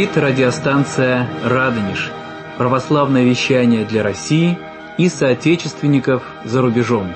Говорит радиостанция «Радонеж». Православное вещание для России и соотечественников за рубежом.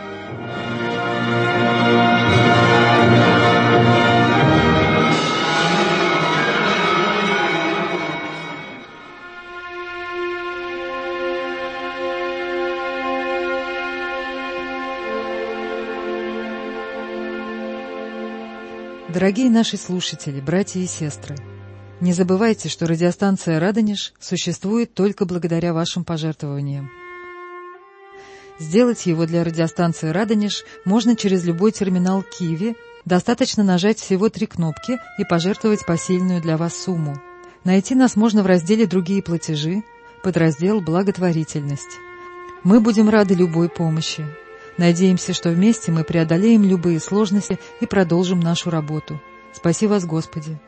Дорогие наши слушатели, братья и сестры, не забывайте, что радиостанция «Радонеж» существует только благодаря вашим пожертвованиям. Сделать его для радиостанции «Радонеж» можно через любой терминал Киви, достаточно нажать всего 3 кнопки и пожертвовать посильную для вас сумму. Найти нас можно в разделе «Другие платежи», подраздел «Благотворительность». Мы будем рады любой помощи. Надеемся, что вместе мы преодолеем любые сложности и продолжим нашу работу. Спаси вас, Господи!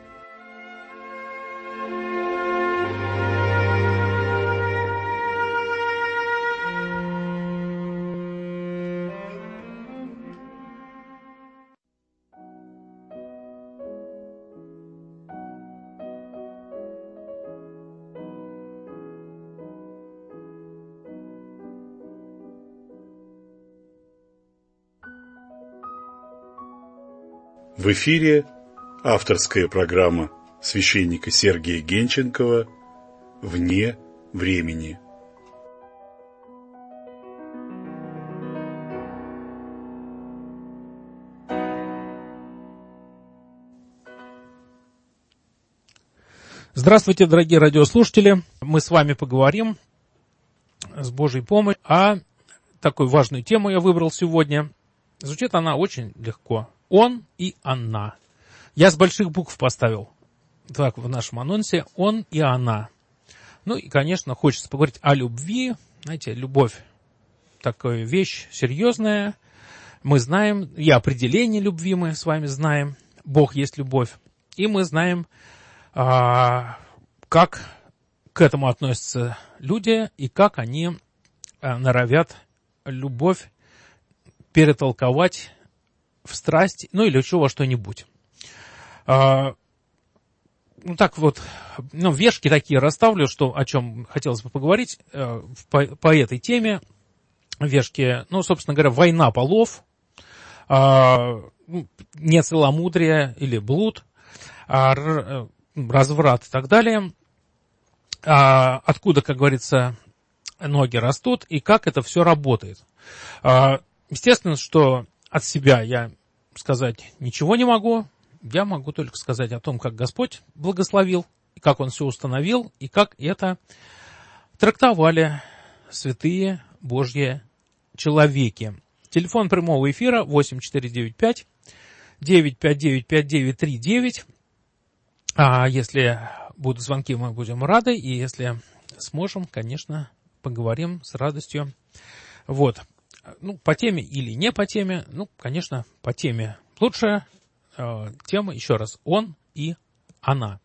В эфире авторская программа священника Сергия Генченкова «Вне времени». Здравствуйте, дорогие радиослушатели! Мы с вами поговорим с Божьей помощью о такой важную тему я выбрал сегодня. Звучит она очень легко. Он и она. Я с больших букв поставил так в нашем анонсе. Он и она. Ну и, конечно, хочется поговорить о любви. Знаете, любовь такая вещь серьезная. Мы знаем, и определение любви мы с вами знаем. Бог есть любовь. И мы знаем, как к этому относятся люди и как они норовят любовь перетолковать в страсть, ну или чего что-нибудь. Так вот, вешки такие расставлю, что, о чем хотелось бы поговорить по этой теме. Вешки, собственно говоря, война полов, нецеломудрие или блуд, разврат и так далее. Откуда, как говорится, ноги растут и как это все работает. Естественно, что от себя я сказать ничего не могу. Я могу только сказать о том, как Господь благословил, и как Он все установил, и как это трактовали святые Божьи человеки. Телефон прямого эфира 8495-959-5939. Если будут звонки, мы будем рады, и если сможем, конечно, поговорим с радостью. Вот. По теме или не по теме, конечно, по теме. Лучшая тема, еще раз, он и она.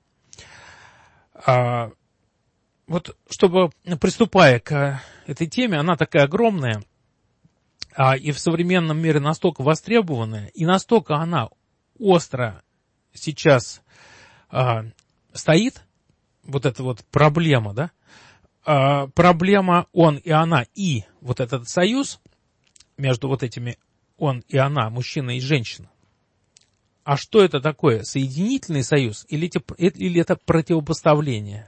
Вот, чтобы, приступая к этой теме, она такая огромная, и в современном мире настолько востребованная, и настолько она остро сейчас стоит, вот эта вот проблема, да, проблема он и она, и вот этот союз между вот этими он и она, мужчина и женщина. А что это такое? Соединительный союз или это противопоставление?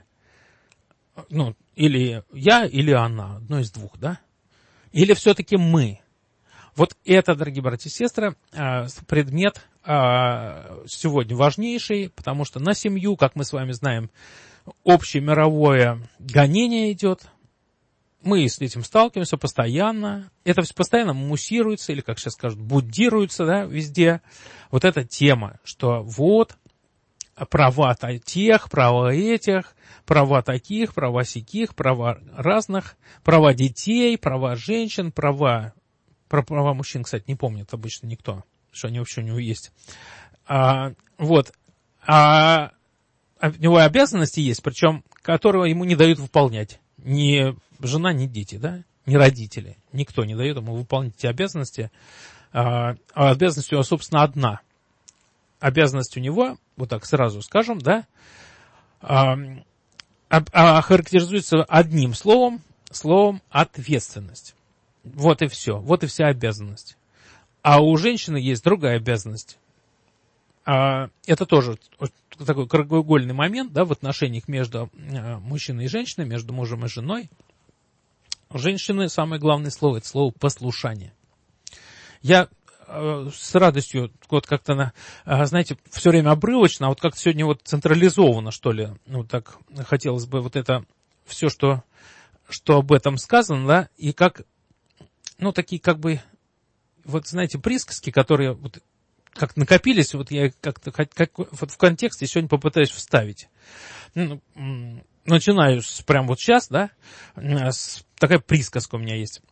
Или я, или она, одно из двух, да? Или все-таки мы? Вот это, дорогие братья и сестры, предмет сегодня важнейший, потому что на семью, как мы с вами знаем, общемировое гонение идет. Мы с этим сталкиваемся постоянно. Это все постоянно муссируется, или, как сейчас скажут, буддируется, да, везде. Вот эта тема, что вот права тех, права этих, права таких, права сяких, права разных, права детей, права женщин, права мужчин, кстати, не помнит обычно никто, что они вообще у него есть. Вот. А у него обязанности есть, причем, которые ему не дают выполнять. Ни жена, ни дети, да, ни родители. Никто не дает ему выполнять эти обязанности. А обязанность у него, собственно, одна. Обязанность у него, вот так сразу скажем, да, характеризуется одним словом ответственность. Вот и все, вот и вся обязанность. А у женщины есть другая обязанность. Это тоже такой краеугольный момент, да, в отношениях между мужчиной и женщиной, между мужем и женой. У женщины самое главное слово – это слово «послушание». Я с радостью, вот как-то, знаете, все время обрывочно, а вот как-то сегодня вот централизованно, что ли, вот так хотелось бы вот это все, что об этом сказано, да, и как, ну, такие как бы, вот знаете, присказки, которые вот как накопились, вот я как-то вот в контексте сегодня попытаюсь вставить. Начинаю прямо вот сейчас, да, такая присказка у меня есть.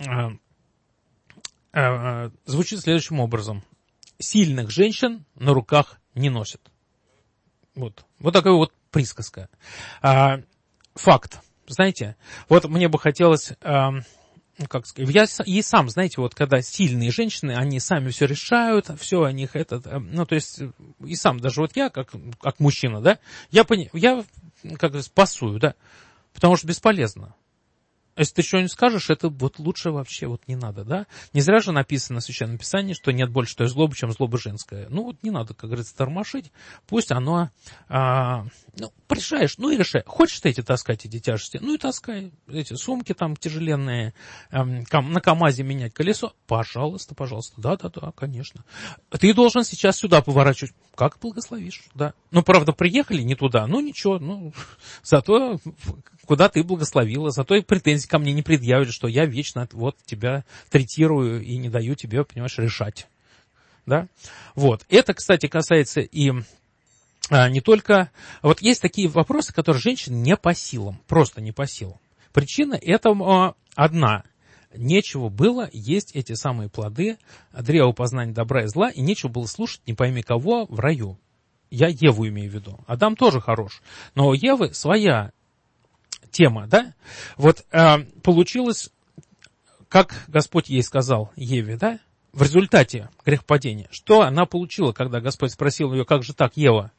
Звучит следующим образом. Сильных женщин на руках не носят. Вот такая вот присказка. Факт. Знаете, вот мне бы хотелось, как сказать, я и сам, знаете, вот когда сильные женщины, они сами все решают, все о них ну, то есть, и сам даже вот я, как мужчина, да, я как бы спасую, да, потому что бесполезно. Если ты что-нибудь скажешь, это вот лучше вообще вот не надо, да? Не зря же написано в Священном Писании, что нет больше той злобы, чем злоба женская. Ну вот не надо, как говорится, тормошить. Пусть оно, решаешь, ну и решай. Хочешь ты эти таскать, эти тяжести? Ну и таскай. Эти сумки там тяжеленные, на КамАЗе менять колесо. Пожалуйста. Да, конечно. Ты должен сейчас сюда поворачивать. Как благословишь, да. Ну, правда, приехали не туда, ну ничего, зато куда ты благословила, зато и претензий ко мне не предъявили, что я вечно вот тебя третирую и не даю тебе, понимаешь, решать. Да? Вот. Это, кстати, касается и не только... Вот есть такие вопросы, которые женщине не по силам, просто не по силам. Причина этому одна. Нечего было есть эти самые плоды древа познания добра и зла, и нечего было слушать не пойми кого в раю. Я Еву имею в виду. Адам тоже хорош. Но у Евы своя тема, да? Вот получилось, как Господь ей сказал, Еве, да? В результате грехопадения. Что она получила, когда Господь спросил ее, как же так, Ева?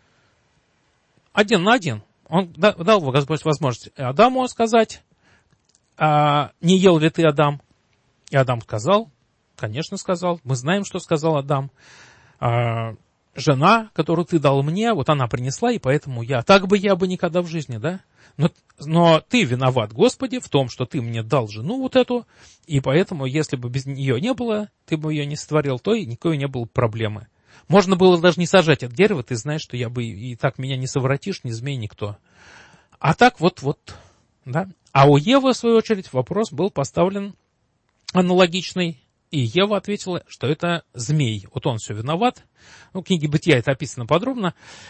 1 на 1. Он дал Господь возможность Адаму сказать, не ел ли ты, Адам? И Адам сказал, конечно сказал, мы знаем, что сказал Адам. Жена, которую ты дал мне, вот она принесла, и поэтому я бы никогда в жизни, да? Но ты виноват, Господи, в том, что ты мне дал жену вот эту, и поэтому, если бы без нее не было, ты бы ее не сотворил, то и никакой не было проблемы. Можно было даже не сажать это дерево, ты знаешь, что я бы и так меня не совратишь, ни змей, никто. А так вот, да? А у Евы, в свою очередь, вопрос был поставлен аналогичный, и Ева ответила, что это змей. Вот он все виноват. В книге Бытия это описано подробно.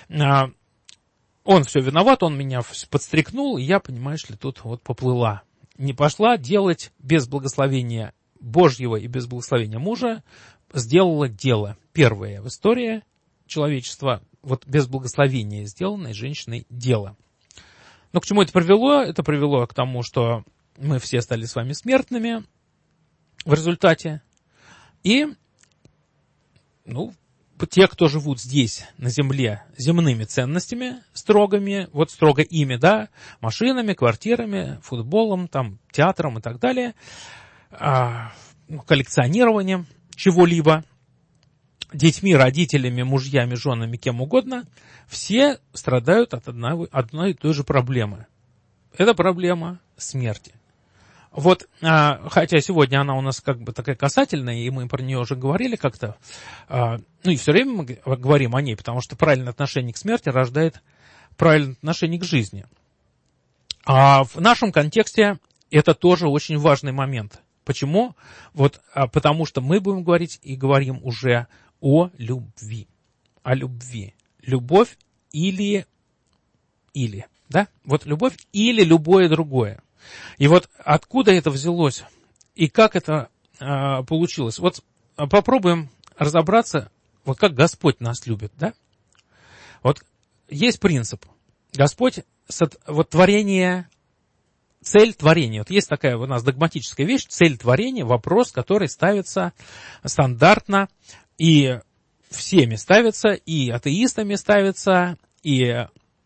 Он все виноват, он меня подстрекнул, и я, понимаешь ли, тут вот поплыла. Не пошла делать без благословения Божьего и без благословения мужа, сделала дело. Первое в истории человечества, вот без благословения сделанное женщиной дело. Но к чему это привело? Это привело к тому, что мы все стали с вами смертными в результате. И, те, кто живут здесь, на земле, земными ценностями строгими, вот строго ими, да, машинами, квартирами, футболом, там, театром и так далее, коллекционированием чего-либо, детьми, родителями, мужьями, женами, кем угодно, все страдают от одной и той же проблемы. Это проблема смерти. Вот, хотя сегодня она у нас как бы такая касательная, и мы про нее уже говорили как-то, и все время мы говорим о ней, потому что правильное отношение к смерти рождает правильное отношение к жизни. А в нашем контексте это тоже очень важный момент. Почему? Вот, потому что мы будем говорить и говорим уже о любви. О любви. Любовь или, да? Вот любовь или любое другое. И вот откуда это взялось и как это получилось? Вот попробуем разобраться, вот как Господь нас любит, да? Вот есть принцип. Господь, вот творение, цель творения. Вот есть такая у нас догматическая вещь, цель творения, вопрос, который ставится стандартно и всеми ставится, и атеистами ставится, и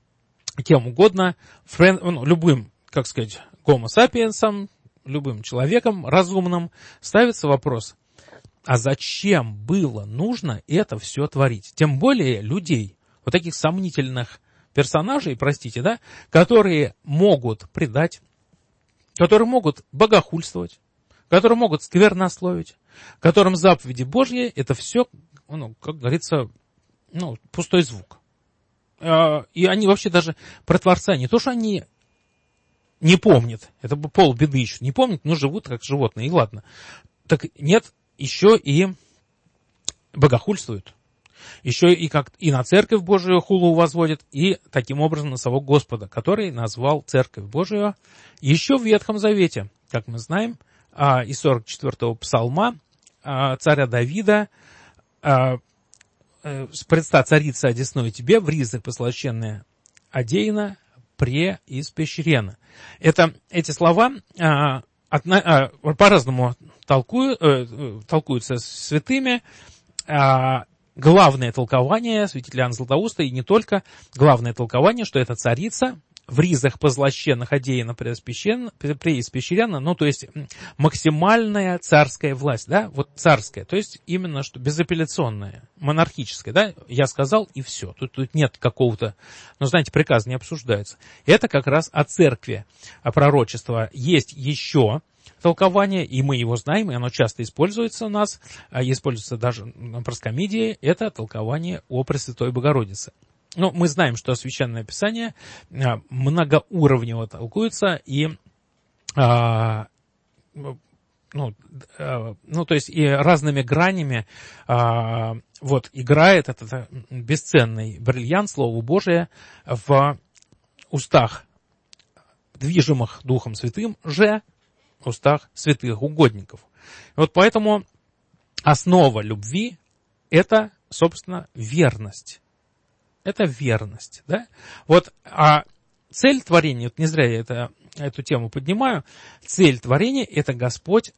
кем угодно, любым, как сказать, homo sapiens'ом, любым человеком разумным, ставится вопрос, а зачем было нужно это все творить? Тем более людей, вот таких сомнительных персонажей, простите, да, которые могут предать, которые могут богохульствовать, которые могут сквернословить, которым заповеди Божьи — это все, как говорится, пустой звук. И они вообще даже про Творца не то, что они не помнят, это полбеды еще, не помнят, но живут как животные, и ладно. Так нет, еще и богохульствуют. Еще и на Церковь Божию хулу возводят, и таким образом на самого Господа, который назвал Церковь Божию еще в Ветхом Завете, как мы знаем, из 44-го псалма царя Давида: «Предста царица одесную тебе, в ризах послащенная одеяна, преиспещрена». Эти слова по-разному толкуются святыми. Главное толкование святителя Иоанна Златоуста, и не только, главное толкование, что это царица в ризах позлощенных одеяна преиспещрена, то есть максимальная царская власть, да, вот царская, то есть именно что безапелляционная, монархическая, да, я сказал и все, тут нет какого-то, знаете, приказ не обсуждается. Это как раз о церкви, о пророчестве. Есть еще толкование, и мы его знаем, и оно часто используется у нас, используется даже на проскомидии, это толкование о Пресвятой Богородице. Мы знаем, что Священное Писание многоуровнево толкуется, и, то есть и разными гранями играет этот бесценный бриллиант, Слово Божие, в устах движимых Духом Святым же, в устах святых угодников. Вот поэтому основа любви — это, собственно, верность. Это верность, да? А цель творения, не зря я эту тему поднимаю, цель творения — это Господь.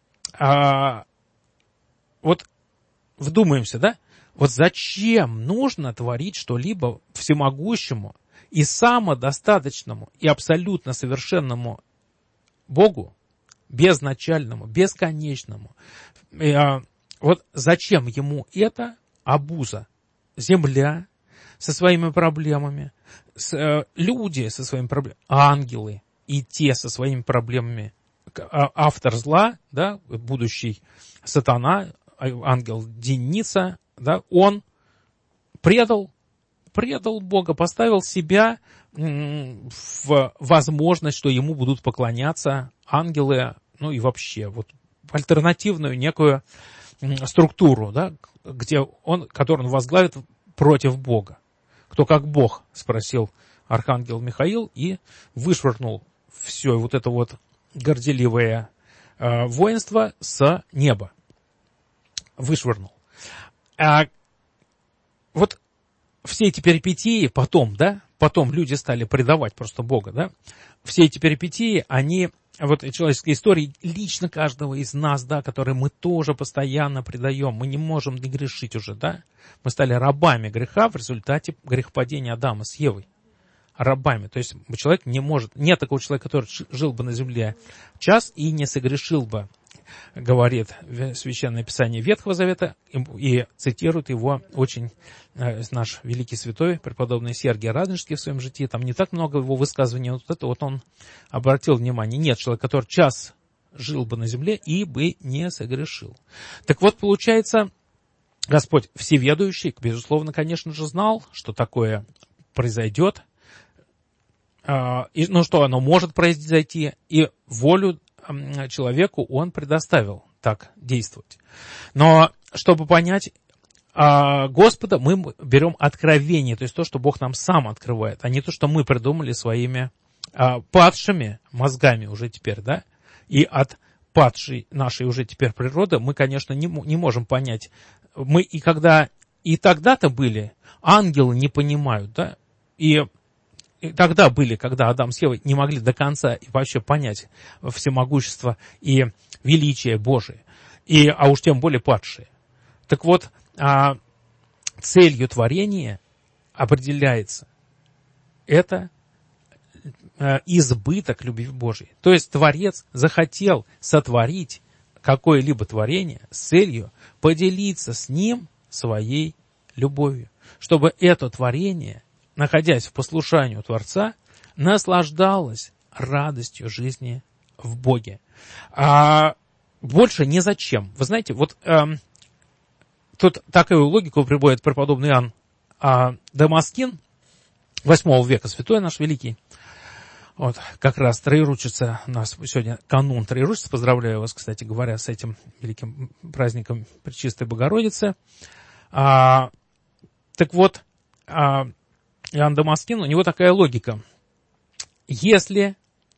Вдумаемся, да? Зачем нужно творить что-либо всемогущему и самодостаточному и абсолютно совершенному Богу, безначальному, бесконечному? Зачем ему это обуза? Земля со своими проблемами, люди со своими проблемами, ангелы и те со своими проблемами. Автор зла, да, будущий сатана, ангел Деница, да, он предал Бога, поставил себя в возможность, что ему будут поклоняться ангелы, и вообще альтернативную некую структуру, да, которую он возглавит против Бога. Кто как Бог, спросил архангел Михаил, и вышвырнул все это горделивое воинство с неба. Вышвырнул. Все эти перипетии потом люди стали предавать просто Бога, да? Все эти перипетии, они, человеческой истории, лично каждого из нас, да, которые мы тоже постоянно предаем, мы не можем не грешить уже, да? Мы стали рабами греха в результате грехопадения Адама с Евой. Рабами. То есть человек не может, нет такого человека, который жил бы на земле час и не согрешил бы, говорит Священное Писание Ветхого Завета, и цитирует его очень наш великий святой, преподобный Сергий Радонежский в своем житии. Там не так много его высказываний, он обратил внимание. Нет человека, который час жил бы на земле и бы не согрешил. Так получается, Господь всеведущий, безусловно, конечно же, знал, что такое произойдет, что оно может произойти, и волю человеку он предоставил так действовать. Но чтобы понять Господа, мы берем откровение, то есть то, что Бог нам сам открывает, а не то, что мы придумали своими падшими мозгами уже теперь, да, и от падшей нашей уже теперь природы мы, конечно, не можем понять. Мы и тогда-то были, ангелы не понимают, да, и тогда были, когда Адам с Евой не могли до конца и вообще понять всемогущество и величие Божие, а уж тем более падшие. Так целью творения определяется это избыток любви Божьей. То есть Творец захотел сотворить какое-либо творение с целью поделиться с ним своей любовью, чтобы это творение, находясь в послушании у Творца, наслаждалось радостью жизни в Боге. А больше ни зачем. Вы знаете, вот тут такую логику приводит преподобный Иоанн Дамаскин, 8 века, святой наш великий. Вот, как раз Троеручица, у нас сегодня канун Троеручицы, поздравляю вас, кстати говоря, с этим великим праздником Пречистой Богородицы. Так вот, Иоанн Дамаскин, у него такая логика. Если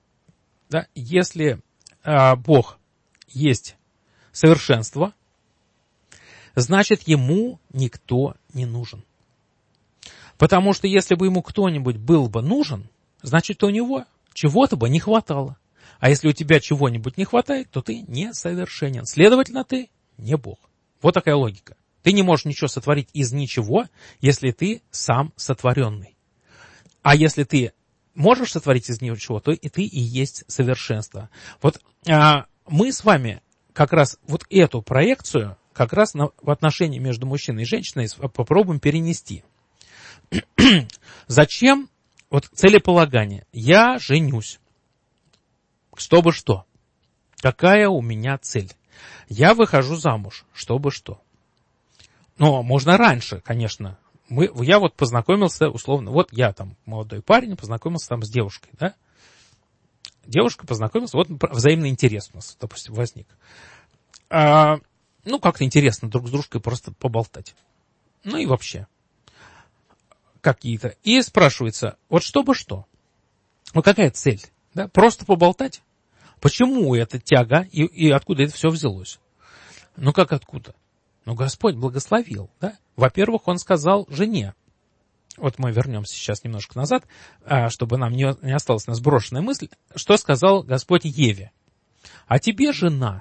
Бог есть совершенство, значит, ему никто не нужен. Потому что если бы ему кто-нибудь был бы нужен, значит, у него чего-то бы не хватало. А если у тебя чего-нибудь не хватает, то ты несовершенен. Следовательно, ты не Бог. Вот такая логика. Ты не можешь ничего сотворить из ничего, если ты сам сотворенный. А если ты можешь сотворить из ничего, то и ты и есть совершенство. Вот мы с вами как раз вот эту проекцию как раз в отношении между мужчиной и женщиной попробуем перенести. Зачем? Вот целеполагание. Я женюсь. Чтобы что? Какая у меня цель? Я выхожу замуж. Чтобы что? Но можно раньше, конечно. Я вот познакомился, условно, вот я там молодой парень, познакомился там с девушкой, да? Девушка познакомилась, вот взаимный интерес у нас, допустим, возник. Как-то интересно друг с дружкой просто поболтать. Ну и вообще. Какие-то. И спрашивается, вот чтобы что? Вот какая цель? Да? Просто поболтать? Почему эта тяга и откуда это все взялось? Ну как откуда? Ну Господь благословил. Да? Во-первых, Он сказал жене. Вот мы вернемся сейчас немножко назад, чтобы нам не осталась сброшенная мысль. Что сказал Господь Еве? А тебе жена.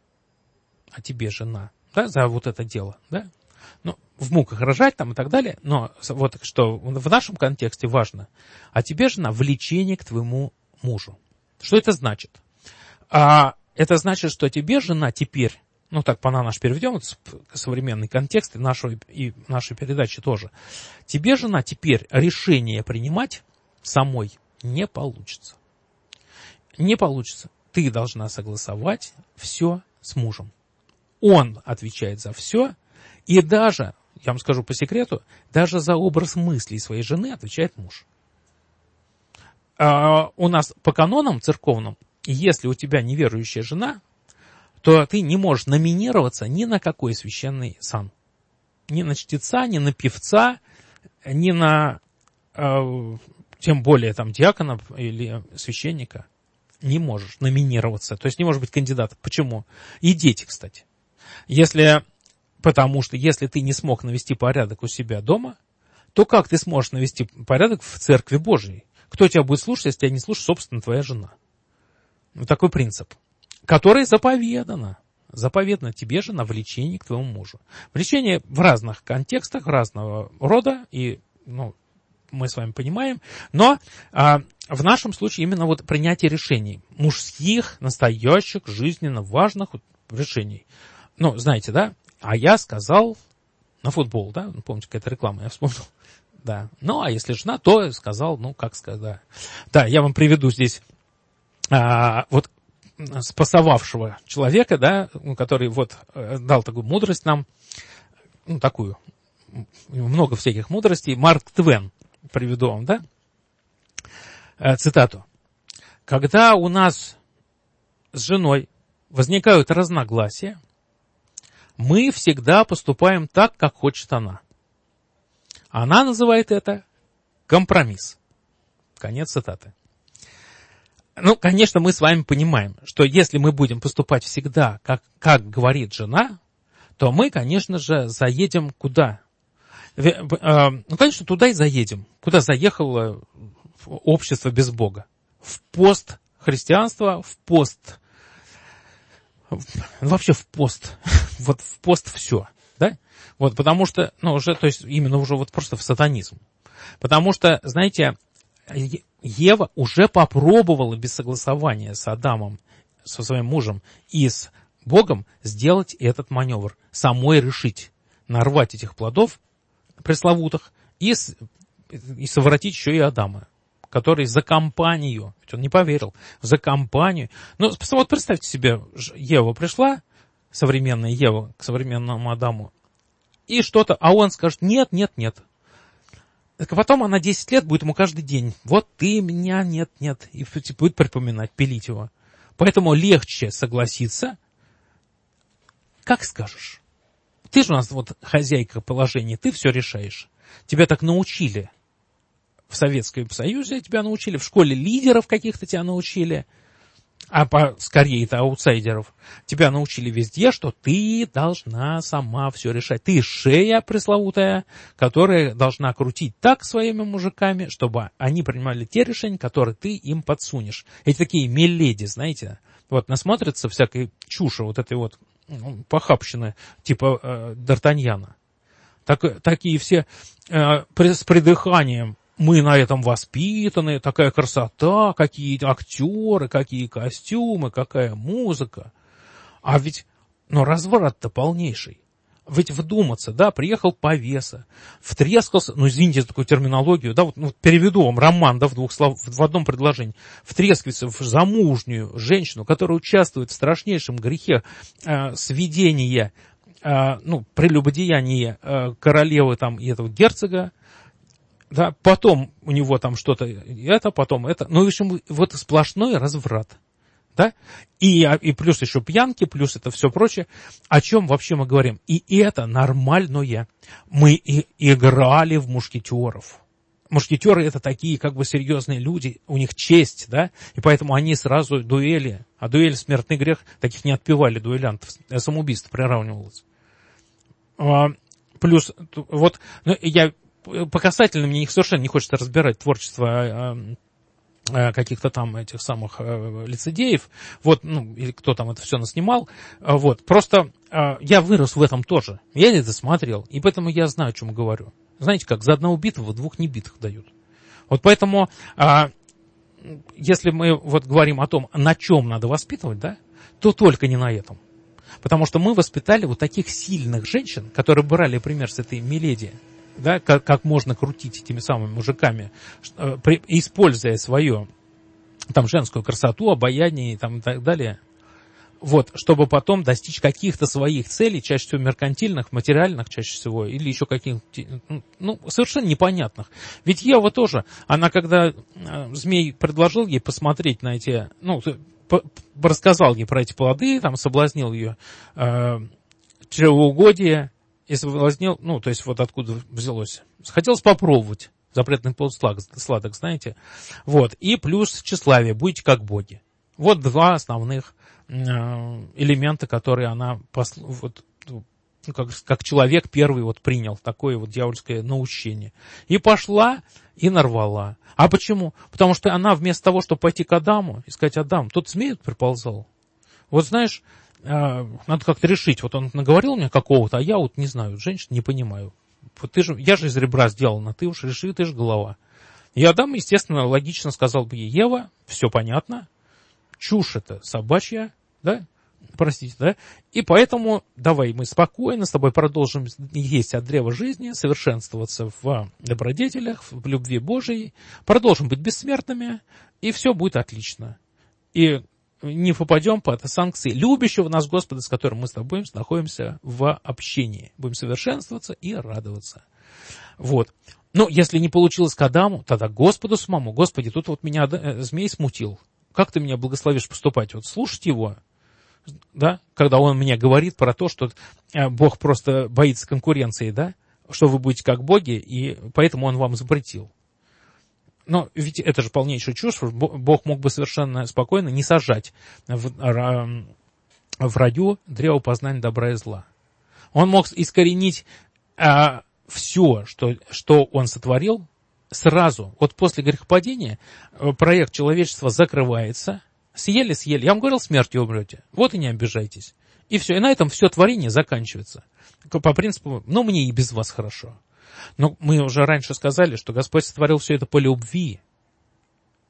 Да, за вот это дело. Да? Ну, в муках рожать там и так далее, но вот что в нашем контексте важно. А тебе, жена, влечение к твоему мужу. Что это значит? Это значит, что тебе, жена, теперь, так по-нашему переведем, это современный контекст и нашей передачи тоже. Тебе, жена, теперь решение принимать самой не получится. Не получится. Ты должна согласовать все с мужем. Он отвечает за все. И даже, я вам скажу по секрету, даже за образ мыслей своей жены отвечает муж. У нас по канонам церковным, если у тебя неверующая жена, то ты не можешь номинироваться ни на какой священный сан. Ни на чтеца, ни на певца, ни на, тем более, там, диакона или священника. Не можешь номинироваться, то есть не можешь быть кандидатом. Почему? И дети, кстати. Потому что если ты не смог навести порядок у себя дома, то как ты сможешь навести порядок в Церкви Божией? Кто тебя будет слушать, если тебя не слушает, собственно, твоя жена? Вот такой принцип, который заповедано. Заповедано тебе же на влечение к твоему мужу. Влечение в разных контекстах, разного рода, и мы с вами понимаем, но в нашем случае именно вот принятие решений, мужских, настоящих, жизненно важных решений. Знаете, да? А я сказал на футбол, да? Помните, какая-то реклама, я вспомнил. Да. А если жена, то сказал, как сказать. Да, я вам приведу здесь вот спасовавшего человека, да, который вот дал такую мудрость нам, такую, много всяких мудростей. Марк Твен приведу вам, да? Цитату. Когда у нас с женой возникают разногласия, мы всегда поступаем так, как хочет она. Она называет это компромисс. Конец цитаты. Конечно, мы с вами понимаем, что если мы будем поступать всегда, как говорит жена, то мы, конечно же, заедем куда? Конечно, туда и заедем. Куда заехало общество без Бога? В пост христианства, в пост... Вообще в пост. Вот в пост все. Да? Вот, потому что, уже, то есть, именно уже вот просто в сатанизм. Потому что, знаете, Ева уже попробовала без согласования с Адамом, со своим мужем и с Богом сделать этот маневр, самой решить, нарвать этих плодов пресловутых и совратить еще и Адама, который за компанию, ведь он не поверил, за компанию. Ну, вот представьте себе, Ева пришла, современная Ева, к современному Адаму, и что-то, а он скажет, нет, нет, нет. Так а потом она 10 лет будет ему каждый день, вот ты меня, нет, нет, и будет припоминать, пилить его. Поэтому легче согласиться, как скажешь. Ты же у нас вот хозяйка положения, ты все решаешь. Тебя так научили. В Советском Союзе тебя научили, в школе лидеров каких-то тебя научили, скорее это аутсайдеров. Тебя научили везде, что ты должна сама все решать. Ты шея пресловутая, которая должна крутить так своими мужиками, чтобы они принимали те решения, которые ты им подсунешь. Эти такие миледи, знаете, вот насмотрятся всякой чуши, вот этой вот похабщины, типа Д'Артаньяна. Такие все с придыханием. Мы на этом воспитаны, такая красота, какие актеры, какие костюмы, какая музыка. А ведь, разврат-то полнейший. Ведь вдуматься, да, приехал повеса, втрескался, извините за такую терминологию, да, переведу вам роман, да, в одном предложении, втрескивается в замужнюю женщину, которая участвует в страшнейшем грехе сведения, прелюбодеяния королевы там и этого герцога, да, потом у него там что-то, потом это. В общем, вот сплошной разврат. Да? И плюс еще пьянки, плюс это все прочее. О чем вообще мы говорим? И это нормальное. Мы играли в мушкетеров. Мушкетеры это такие как бы серьезные люди, у них честь, да, и поэтому они сразу дуэли. А дуэль смертный грех, таких не отпевали дуэлянтов, самоубийство приравнивалось. Плюс, вот, я по касательным мне совершенно не хочется разбирать творчество каких-то там этих самых лицедеев, вот, или кто там это все наснимал, вот, просто я вырос в этом тоже, я это смотрел, и поэтому я знаю, о чем говорю. Знаете как, за одного битого двух небитых дают. Вот поэтому, если мы вот говорим о том, на чем надо воспитывать, да, то только не на этом. Потому что мы воспитали вот таких сильных женщин, которые брали пример с этой Миледи, да, как можно крутить этими самыми мужиками, используя свою там женскую красоту, обаяние там, и так далее, вот, чтобы потом достичь каких-то своих целей, чаще всего меркантильных, материальных чаще всего, или еще каких-то, совершенно непонятных. Ведь Ева тоже, она когда змей предложил ей посмотреть на эти, рассказал ей про эти плоды, там, соблазнил ее чревоугодие, и соблазнил, то есть вот откуда взялось. Хотелось попробовать запретный плод сладок, знаете. Вот. И плюс тщеславие, будете как боги. Вот два основных элемента, которые она, как человек первый вот принял, такое вот дьявольское наущение. И пошла, и нарвала. А почему? Потому что она вместо того, чтобы пойти к Адаму и сказать: Адам, тут змей приползал. Вот знаешь, надо как-то решить. Вот он наговорил мне какого-то, а я вот не знаю, женщин не понимаю. Вот я же из ребра сделана, ты уж реши, ты же голова. И Адам, естественно, логично сказал бы ей: Ева, все понятно, чушь это собачья, да, простите, да, и поэтому давай мы спокойно с тобой продолжим есть от древа жизни, совершенствоваться в добродетелях, в любви Божией, продолжим быть бессмертными, и все будет отлично. И не попадем под санкции любящего нас Господа, с которым мы с тобой находимся в общении. Будем совершенствоваться и радоваться. Вот. Но если не получилось к Адаму, тогда Господу самому: Господи, тут вот меня змей смутил. Как ты меня благословишь поступать? Вот слушать его, да, когда он мне говорит про то, что Бог просто боится конкуренции, да, что вы будете как боги, и поэтому он вам запретил. Но ведь это же полнейшая чушь. Бог мог бы совершенно спокойно не сажать в раю древо познания добра и зла. Он мог искоренить все, что он сотворил, сразу. Вот после грехопадения проект человечества закрывается. Съели. Я вам говорил, смертью умрете. Вот и не обижайтесь. И все. И на этом все творение заканчивается. По принципу, мне и без вас хорошо. Но мы уже раньше сказали, что Господь сотворил все это по любви.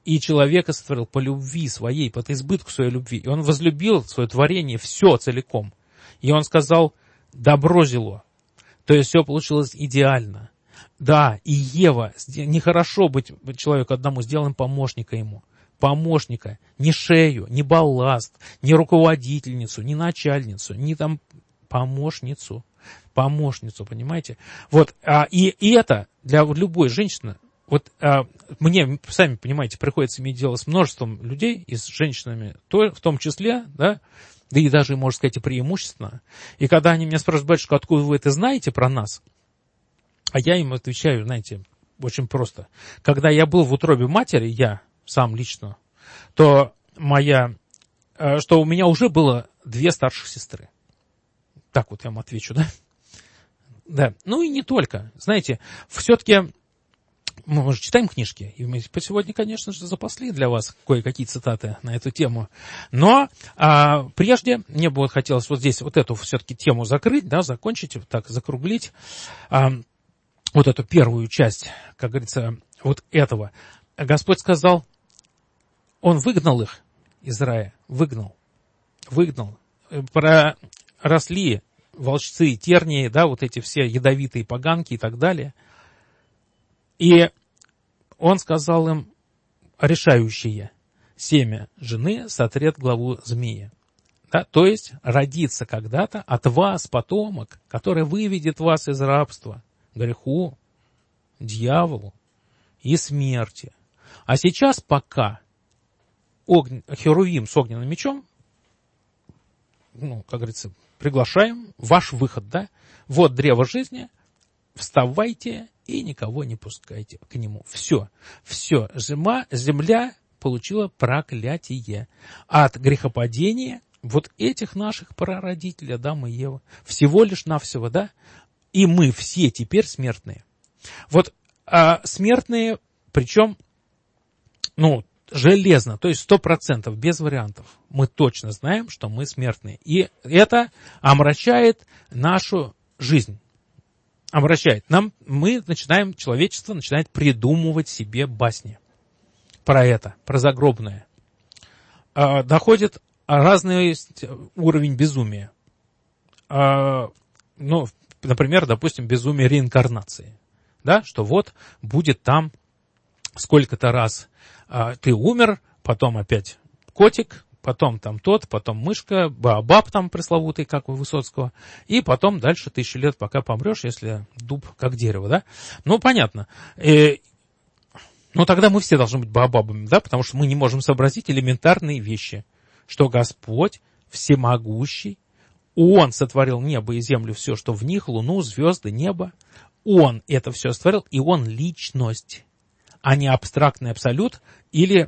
И человека сотворил по любви своей, по избытку своей любви. И он возлюбил свое творение все целиком. И он сказал: добро зело. То есть все получилось идеально. Да, и Ева, нехорошо быть человеку одному, сделаем помощника ему. Помощника, не шею, не балласт, не руководительницу, не начальницу, не там помощницу, понимаете? Вот, и это для любой женщины, вот мне, сами понимаете, приходится иметь дело с множеством людей и с женщинами, в том числе, да и даже, можно сказать, и преимущественно. И когда они меня спрашивают: батюшка, откуда вы это знаете про нас? А я им отвечаю, знаете, очень просто. Когда я был в утробе матери, я сам лично, то что у меня уже было 2 старших сестры. Так вот я вам отвечу, да? Да, ну и не только. Знаете, все-таки мы же читаем книжки, и мы сегодня, конечно же, запасли для вас кое-какие цитаты на эту тему. Но прежде мне бы хотелось вот здесь вот эту все-таки тему закрыть, да, закончить, вот так закруглить. Вот эту первую часть, как говорится, вот этого. Господь сказал, Он выгнал их из рая, выгнал. Проросли волчцы, тернии, да, вот эти все ядовитые поганки и так далее. И Он сказал им решающее: семя жены сотрет главу змея. Да, то есть родится когда-то от вас потомок, который выведет вас из рабства греху, дьяволу и смерти. А сейчас пока Херувим с огненным мечом, как говорится, приглашаем, ваш выход, да? Вот древо жизни, вставайте и никого не пускайте к нему. Все. Земля получила проклятие от грехопадения вот этих наших прародителей, Адама и Евы. Всего лишь навсего, да? И мы все теперь смертные. Вот смертные, причем, железно, то есть 100%, без вариантов. Мы точно знаем, что мы смертные. И это омрачает нашу жизнь. Человечество начинает придумывать себе басни. Про это, про загробное. Доходит разный уровень безумия. Например, допустим, безумие реинкарнации. Да, что вот будет там сколько-то раз ты умер, потом опять котик, потом там потом мышка, баобаб там пресловутый, как у Высоцкого, и потом дальше 1000 лет, пока помрешь, если дуб как дерево, да? Понятно. Тогда мы все должны быть баобабами, да, потому что мы не можем сообразить элементарные вещи, что Господь всемогущий, Он сотворил небо и землю, все, что в них, луну, звезды, небо. Он это все сотворил, и Он личность, а не абстрактный абсолют, или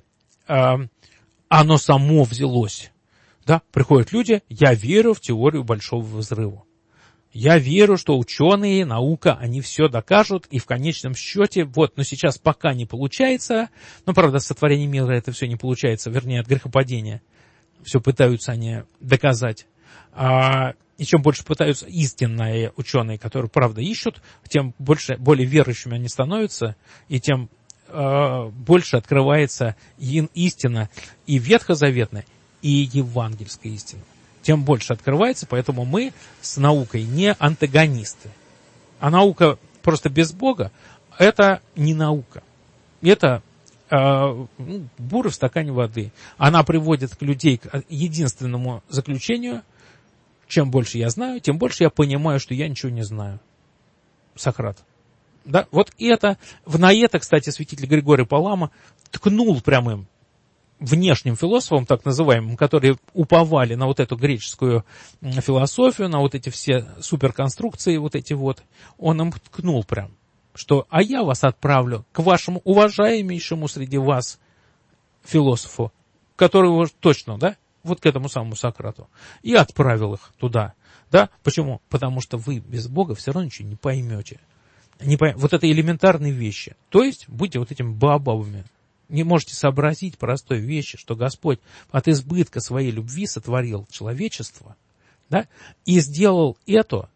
оно само взялось. Да? Приходят люди: я верю в теорию Большого взрыва. Я верю, что ученые, наука, они все докажут, и в конечном счете, но сейчас пока не получается, правда, с сотворением мира это все не получается, вернее, от грехопадения. Все пытаются они доказать. И чем больше пытаются истинные ученые, которые правда ищут, тем более верующими они становятся, и тем больше открывается истина и ветхозаветная, и евангельская истина. Тем больше открывается, поэтому мы с наукой не антагонисты. А наука просто без Бога – это не наука. Это буря в стакане воды. Она приводит людей к единственному заключению: чем больше я знаю, тем больше я понимаю, что я ничего не знаю. Сократ. Да? Вот это, на это, кстати, святитель Григорий Палама ткнул прямым внешним философам, так называемым, которые уповали на вот эту греческую философию, на вот эти все суперконструкции, он им ткнул прям, что «а я вас отправлю к вашему уважаемейшему среди вас философу, который точно, да, вот к этому самому Сократу, и отправил их туда». Да? Почему? Потому что вы без Бога все равно ничего не поймете. Вот это элементарные вещи. То есть будьте вот этими баобабами. Не можете сообразить простой вещи, что Господь от избытка своей любви сотворил человечество, да, и сделал это,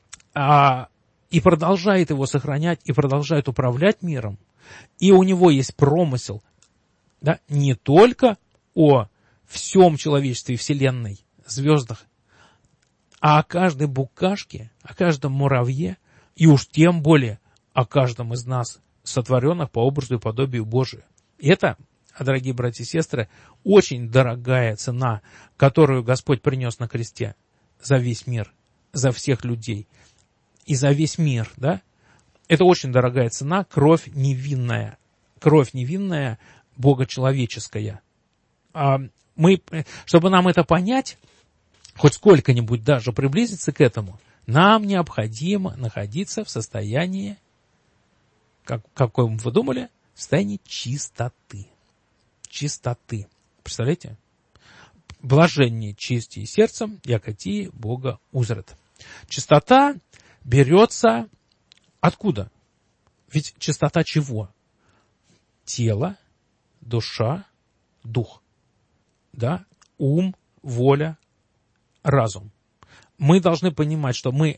и продолжает его сохранять, и продолжает управлять миром. И у него есть промысел Да? Не только о всем человечестве и Вселенной, звездах, а о каждой букашке, о каждом муравье, и уж тем более о каждом из нас, сотворенных по образу и подобию Божию. Это, дорогие братья и сестры, очень дорогая цена, которую Господь принес на кресте за весь мир, за всех людей и за весь мир, да? Это очень дорогая цена, кровь невинная Бога человеческая. Чтобы нам это понять, хоть сколько-нибудь даже приблизиться к этому, нам необходимо находиться в состоянии, каком вы думали, в состоянии чистоты. Чистоты. Представляете? Блаженнее чести сердцем, якоти Бога узрят. Чистота берется откуда? Ведь чистота чего? Тело, душа, дух. Да? Ум, воля, разум. Мы должны понимать, что мы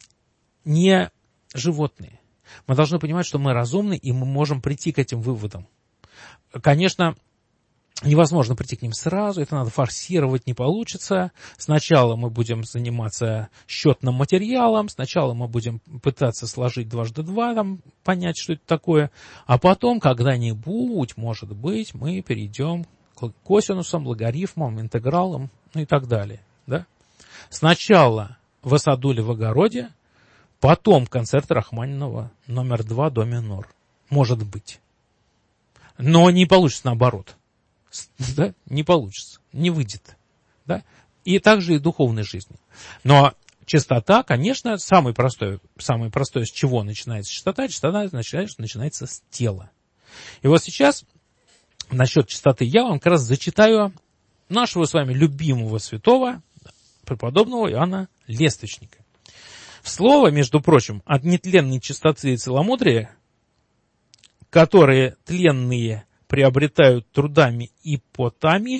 не животные. Мы должны понимать, что мы разумны, и мы можем прийти к этим выводам. Конечно, невозможно прийти к ним сразу, это надо форсировать, не получится. Сначала мы будем заниматься счетным материалом, сначала мы будем пытаться сложить 2 × 2, там, понять, что это такое, а потом, когда-нибудь, может быть, мы перейдем к косинусам, логарифмам, интегралам, ну и так далее. Да? Сначала в Асадуле в огороде, потом концерт Рахманинова номер 2 до минор. Может быть. Но не получится наоборот. Да? Не получится. Не выйдет. Да? И также и в духовной жизни. Но чистота, конечно, самое простое, с чего начинается чистота? Чистота начинается с тела. И вот сейчас насчет чистоты я вам как раз зачитаю нашего с вами любимого святого, преподобного Иоанна Лествичника. Слово, между прочим, от нетленной чистоты и целомудрия, которые тленные приобретают трудами и потами,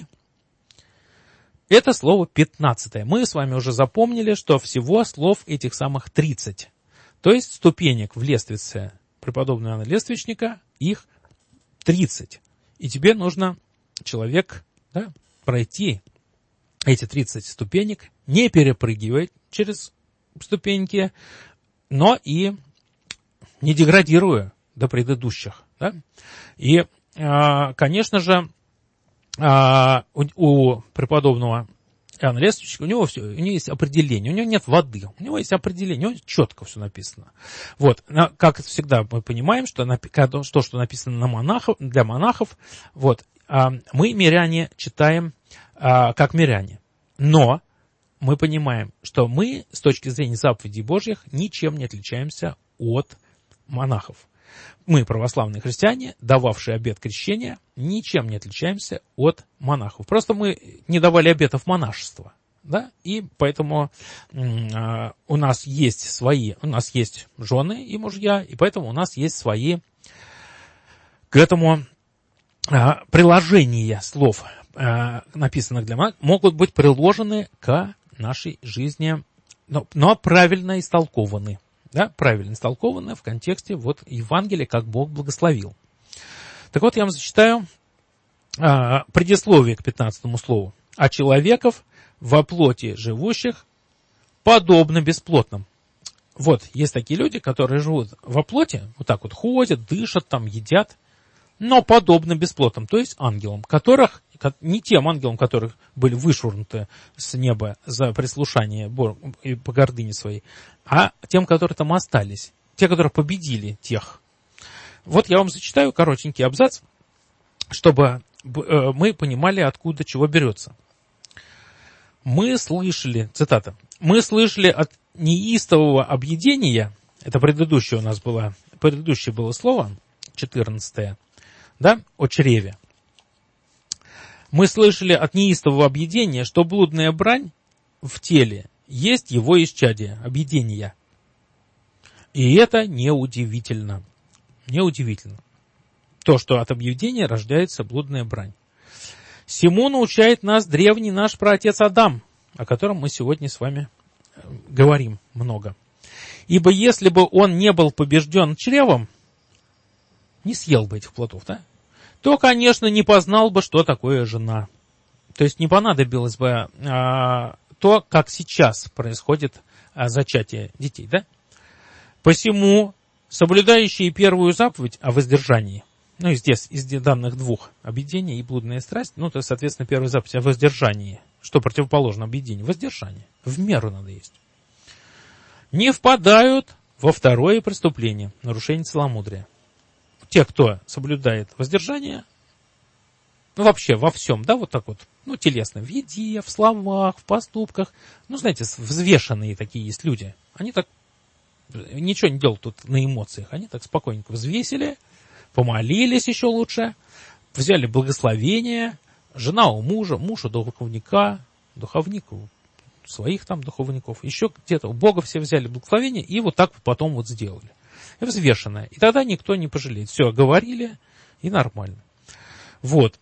это слово 15. Мы с вами уже запомнили, что всего слов этих самых 30. То есть ступенек в лествице преподобного Иоанна Лествичника, их 30. И тебе нужно, человек, да, пройти эти 30 ступенек, не перепрыгивать через ступеньки, но и не деградируя до предыдущих. Да? И, конечно же, у преподобного Иоанна Лествичника у него есть определение, у него нет воды, у него есть определение, у него четко все написано. Вот, как всегда мы понимаем, что написано для монахов, вот, мы, миряне, читаем как миряне. Но мы понимаем, что мы, с точки зрения заповедей Божьих, ничем не отличаемся от монахов. Мы, православные христиане, дававшие обет крещения, ничем не отличаемся от монахов. Просто мы не давали обетов монашества. Да? И поэтому у нас есть жены и мужья, и поэтому у нас есть свои к этому приложения слов, написанных для монахов, могут быть приложены к нашей жизни, но правильно истолкованы. Да, правильно истолкованы в контексте вот Евангелия, как Бог благословил. Так вот, я вам зачитаю предисловие к 15 слову. «А человеков во плоти живущих подобно бесплотным». Вот, есть такие люди, которые живут во плоти, вот так вот ходят, дышат, там, едят, но подобно бесплотным, то есть ангелам, которых, не тем ангелам, которых были вышвырнуты с неба за прислушание и по гордыне своей, а тем, которые там остались, те, которые победили тех. Вот я вам зачитаю коротенький абзац, чтобы мы понимали, откуда чего берется. Мы слышали, цитата, «Мы слышали от неистового объедения», это предыдущее было слово, 14, да, о чреве. «Мы слышали от неистового объедения, что блудная брань в теле есть его исчадие, объедения. И это неудивительно. Неудивительно. То, что от объедения рождается блудная брань. Сему научает нас древний наш праотец Адам, о котором мы сегодня с вами говорим много. Ибо если бы он не был побежден чревом, не съел бы этих плодов, да? то, конечно, не познал бы, что такое жена. То есть не понадобилось бы то, как сейчас происходит зачатие детей, да? Посему соблюдающие первую заповедь о воздержании, ну, из данных двух, объедение и блудная страсть, ну, то есть, соответственно, первая заповедь о воздержании, что противоположно объединению, воздержание, в меру надо есть, не впадают во второе преступление, нарушение целомудрия. Те, кто соблюдает воздержание, ну, вообще во всем, да, вот так вот, ну, телесно, в еде, в словах, в поступках, ну, знаете, взвешенные такие есть люди, они так ничего не делают тут на эмоциях, они так спокойненько взвесили, помолились еще лучше, взяли благословение, жена у мужа, муж у духовника, духовник у своих там духовников, еще где-то у Бога все взяли благословение и вот так вот потом вот сделали. И взвешенное. И тогда никто не пожалеет. Все, говорили и нормально. Вот.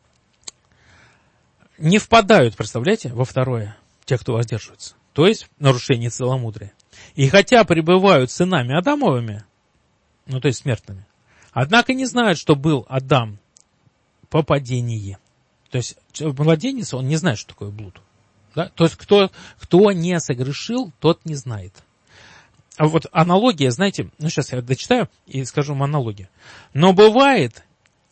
Не впадают, представляете, во второе, те, кто воздерживается. То есть нарушение целомудрия. И хотя пребывают сынами Адамовыми, ну то есть смертными, однако не знают, что был Адам по падении. То есть младенец, он не знает, что такое блуд. Да? То есть кто не согрешил, тот не знает. А вот аналогия, знаете, ну сейчас я дочитаю и скажу вам аналогию. Но бывают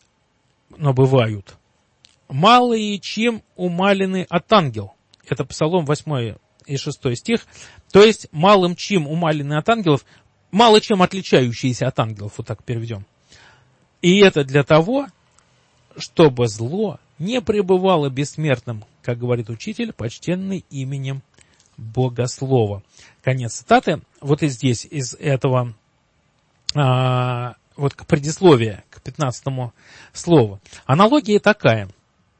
малые, чем умалены от ангел. Это Псалом 8 и 6 стих. То есть малым, чем умалены от ангелов, мало чем отличающиеся от ангелов, вот так переведем. И это для того, чтобы зло не пребывало бессмертным, как говорит учитель, почтенный именем Богослова. Конец цитаты. Вот и здесь, из этого, вот к предисловию, к 15 слову. Аналогия такая.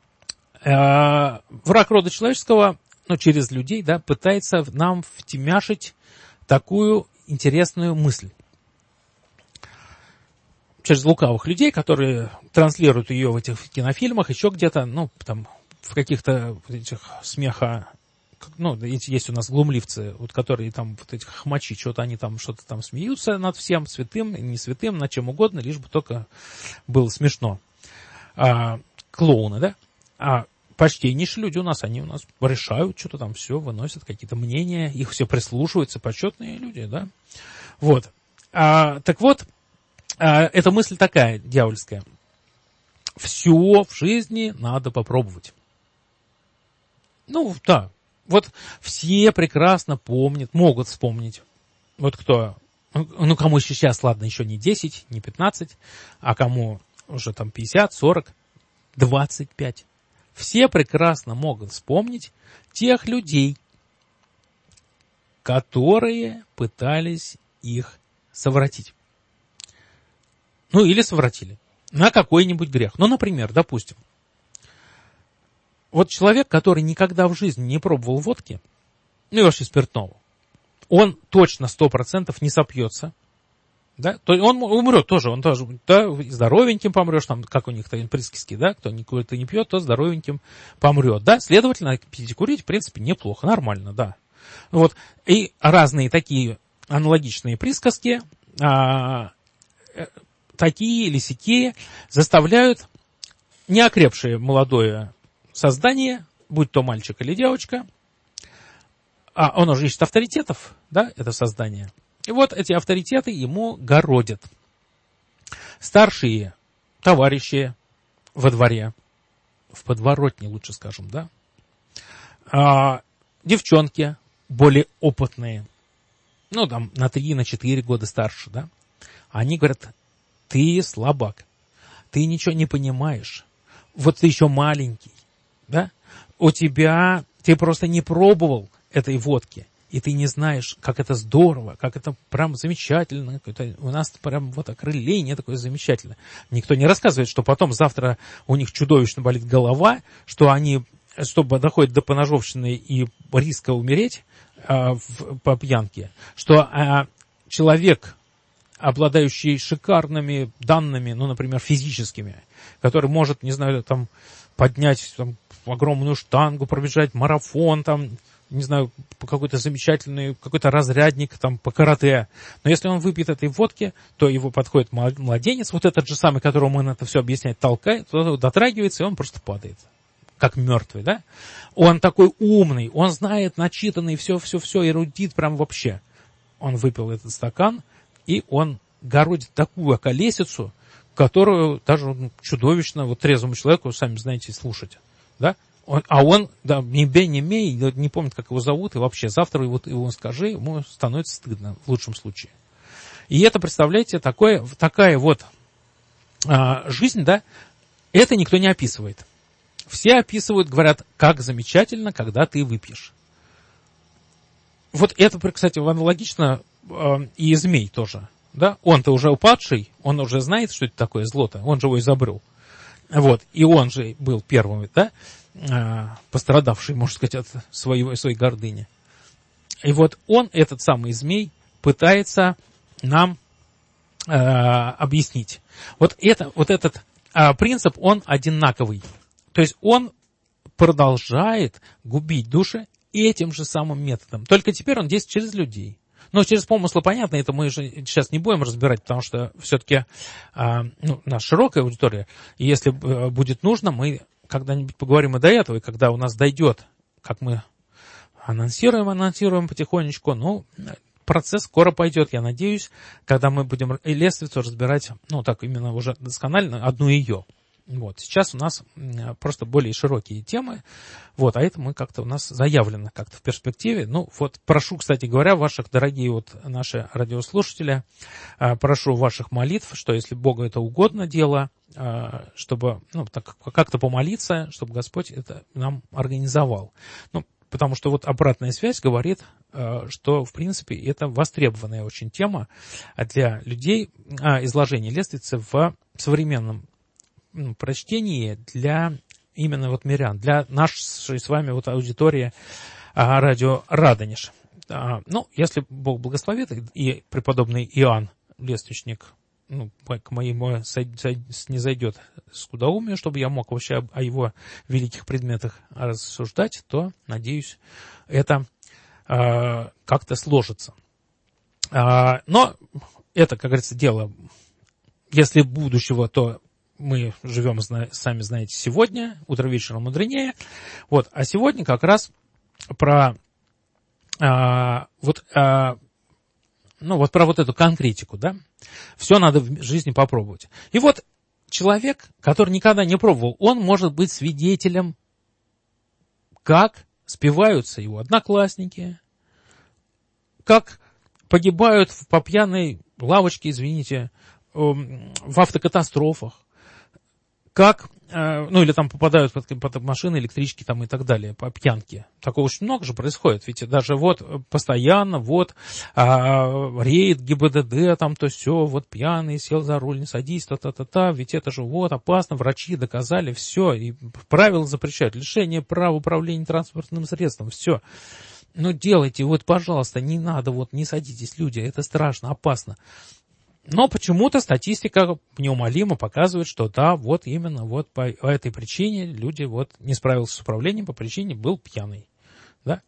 Враг рода человеческого, ну, через людей, да, пытается нам втемяшить такую интересную мысль. Через лукавых людей, которые транслируют ее в этих кинофильмах, еще где-то, ну, там, в каких-то вот этих смеха, ну, есть у нас глумливцы, вот, которые там, вот эти хохмачи, что-то они там, что-то там смеются над всем, святым, не святым, над чем угодно, лишь бы только было смешно. Клоуны, да? Почтеннейшие люди у нас, они у нас решают, что-то там все, выносят какие-то мнения, их все прислушиваются, почетные люди, да? Вот. Так вот, эта мысль такая, дьявольская. Все в жизни надо попробовать. Ну, да. Вот все прекрасно помнят, могут вспомнить. Вот кто, ну, кому еще сейчас, ладно, еще не 10, не 15, а кому уже там 50, 40, 25. Все прекрасно могут вспомнить тех людей, которые пытались их совратить. Ну, или совратили на какой-нибудь грех. Ну, например, допустим, вот человек, который никогда в жизни не пробовал водки, ну и вообще спиртного, он точно 100% не сопьется, да, то он умрет тоже, он тоже, да, здоровеньким помрешь, там, как у них присказки, да, кто не курит и не пьет, то здоровеньким помрет, да, следовательно, пить и курить, в принципе, неплохо, нормально, да. Вот, и разные такие аналогичные присказки, такие или сякие, заставляют неокрепшее молодое создание, будь то мальчик или девочка, он уже ищет авторитетов, да, это создание. И вот эти авторитеты ему городят. Старшие товарищи во дворе, в подворотне, лучше скажем, да, девчонки более опытные, ну, там, на 3-4 года старше, да, они говорят: ты слабак, ты ничего не понимаешь, вот ты еще маленький, да, ты просто не пробовал этой водки, и ты не знаешь, как это здорово, как это прям замечательно, у нас прям вот окрыление такое замечательное. Никто не рассказывает, что потом завтра у них чудовищно болит голова, что они, чтобы доходит до поножовщины и риска умереть по пьянке, что человек, обладающий шикарными данными, ну, например, физическими, который может, не знаю, там, поднять там огромную штангу, пробежать марафон, там, не знаю, какой-то замечательный, какой-то разрядник там по карате. Но если он выпьет этой водки, то его подходит младенец, вот этот же самый, которому он это все объясняет, толкает, дотрагивается, и он просто падает, как мертвый, да? Он такой умный, он знает, начитанный, все-все-все, эрудит прям вообще. Он выпил этот стакан, и он городит такую околесицу, которую даже чудовищно вот трезвому человеку, сами знаете, слушать, да? Он, да, не бей, не помнит, как его зовут, и вообще завтра его скажи, ему становится стыдно, в лучшем случае. И это, представляете, такая вот жизнь, да, это никто не описывает. Все описывают, говорят, как замечательно, когда ты выпьешь. Вот это, кстати, аналогично и змей тоже, да, он-то уже упадший, он уже знает, что это такое зло-то, он же его изобрел. Вот, и он же был первым, да, пострадавший, можно сказать, от своей гордыни. И вот он, этот самый змей, пытается нам объяснить. Вот этот принцип, он одинаковый. То есть он продолжает губить души этим же самым методом. Только теперь он действует через людей. Но через помыслы, понятно, это мы же сейчас не будем разбирать, потому что все-таки наша широкая аудитория. И если будет нужно, мы когда-нибудь поговорим и до этого, и когда у нас дойдет, как мы анонсируем потихонечку, ну, процесс скоро пойдет, я надеюсь, когда мы будем лестницу разбирать, ну, так именно уже досконально, одну ее. Вот, сейчас у нас просто более широкие темы, вот, а это мы как-то у нас заявлено как-то в перспективе. Ну, вот, прошу, кстати говоря, ваших, дорогие вот наши радиослушатели, прошу ваших молитв, что если Богу это угодно дело, чтобы, ну, так, как-то помолиться, чтобы Господь это нам организовал. Ну, потому что вот обратная связь говорит, что, в принципе, это востребованная очень тема для людей, изложение лестницы в современном прочтении для именно вот мирян, для нашей с вами вот аудитории радио Радонеж. Ну, если Бог благословит, и преподобный Иоанн Лестничник, ну, к моему не зайдет скудоумие, чтобы я мог вообще о его великих предметах рассуждать, то, надеюсь, это как-то сложится. Но это, как говорится, дело, если будущего, то мы живем, сами знаете, сегодня, утро вечером мудренее. Вот, а сегодня как раз про вот эту конкретику, да. Все надо в жизни попробовать. И вот человек, который никогда не пробовал, он может быть свидетелем, как спиваются его одноклассники, как погибают по пьяной лавочке, извините, в автокатастрофах, как, ну или там попадают под машины, электрички там и так далее, по пьянке. Такого очень много же происходит, ведь даже вот постоянно, вот рейд ГИБДД, там то все, вот пьяный, сел за руль, не садись, та-та-та-та, ведь это же вот опасно, врачи доказали, все, и правила запрещают, лишение права управления транспортным средством, все. Ну делайте, вот, пожалуйста, не надо, вот, не садитесь, люди, это страшно, опасно. Но почему-то статистика неумолимо показывает, что да, вот именно вот по этой причине люди вот не справился с управлением, по причине был пьяный. Да?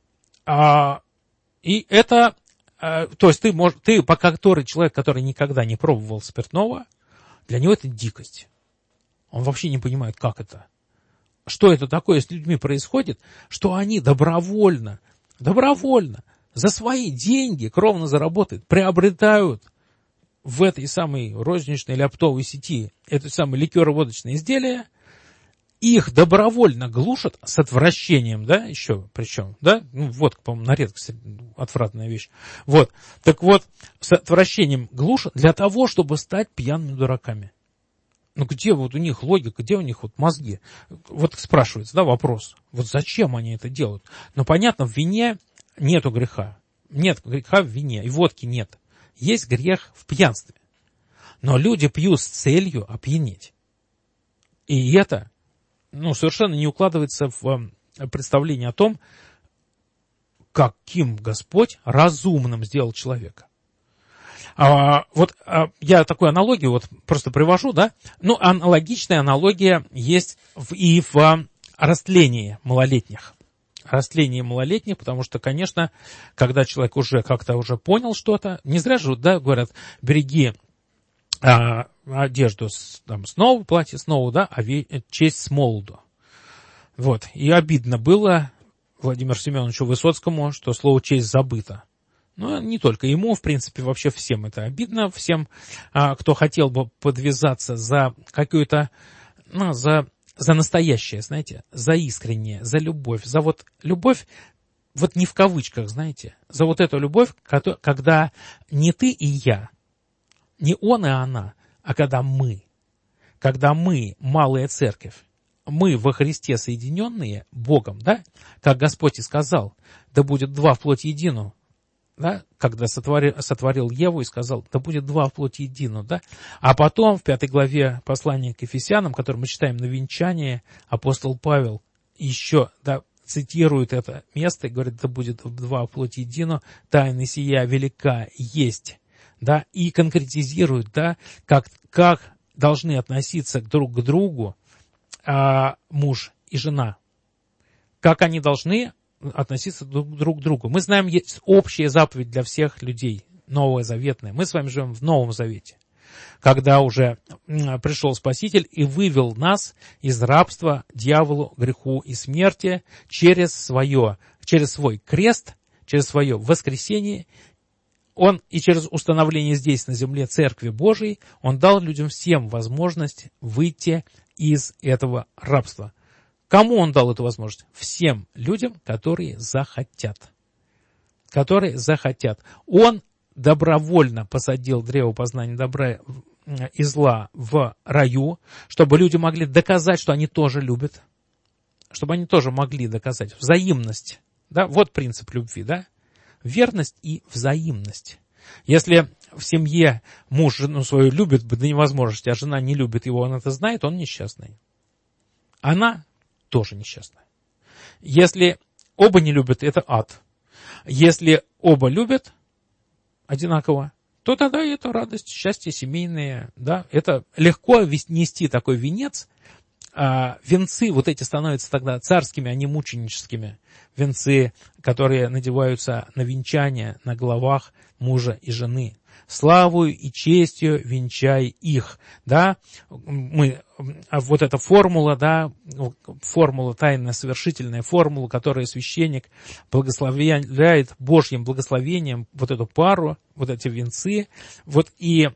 И это, то есть ты который человек, который никогда не пробовал спиртного, для него это дикость. Он вообще не понимает, как это. Что это такое с людьми происходит, что они добровольно, за свои деньги, кровно заработают, приобретают в этой самой розничной или оптовой сети это самое ликеро-водочное изделие, их добровольно глушат с отвращением, да, еще причем, да, ну, водка, по-моему, на редкость отвратная вещь, вот, так вот, с отвращением глушат для того, чтобы стать пьяными дураками. Ну, где вот у них логика, где у них вот мозги? Вот спрашивается, да, вопрос, вот зачем они это делают? Ну, понятно, в вине нету греха, нет греха в вине, и водки нет. Есть грех в пьянстве. Но люди пьют с целью опьянеть. И это, ну, совершенно не укладывается в представление о том, каким Господь разумным сделал человека. Я такую аналогию вот просто привожу, да. Ну, аналогичная аналогия есть и в растлении малолетних. растление малолетних, потому что, конечно, когда человек уже как-то уже понял что-то, не зря же, да, говорят, береги одежду с нового, платье с нового, да, а честь с молоду. Вот. И обидно было Владимиру Семеновичу Высоцкому, что слово «честь» забыто. Но не только ему, в принципе, вообще всем это обидно. Всем, кто хотел бы подвязаться за какую-то, за настоящее, знаете, за искреннее, за любовь. За вот любовь, вот не в кавычках, знаете, за вот эту любовь, когда не ты и я, не он и она, а когда мы, малая церковь, мы во Христе соединенные Богом, да, как Господь и сказал, да будет два в плоти едину, да, когда сотворил Еву и сказал, да будет два в плоти едину, да, а потом в 5 главе послания к Ефесянам, которое мы читаем на венчании, апостол Павел еще, да, цитирует это место и говорит, да будет два в плоти едину, тайна сия велика есть, да, и конкретизирует, да, как должны относиться друг к другу муж и жена, как они должны относиться друг к другу. Мы знаем, есть общая заповедь для всех людей, новая заветная. Мы с вами живем в Новом Завете, когда уже пришел Спаситель и вывел нас из рабства дьяволу, греху и смерти через свой крест, через свое воскресение. Он и через установление здесь на земле Церкви Божией, Он дал людям всем возможность выйти из этого рабства. Кому Он дал эту возможность? Всем людям, которые захотят. Он добровольно посадил древо познания добра и зла в раю, чтобы люди могли доказать, что они тоже любят. Чтобы они тоже могли доказать. Взаимность. Да? Вот принцип любви. Да? Верность и взаимность. Если в семье муж жену свою любит до невозможности, а жена не любит его, он это знает, он несчастный. Она тоже несчастная. Если оба не любят, это ад. Если оба любят одинаково, то тогда это радость, счастье семейное. Да? Это легко нести такой венец. Венцы вот эти становятся тогда царскими, а не мученическими. Венцы, которые надеваются на венчание на головах мужа и жены. Славою и честью венчай их. Да? Вот эта формула, да, формула тайная, совершительная формула, которую священник благословляет Божьим благословением вот эту пару, вот эти венцы. Вот и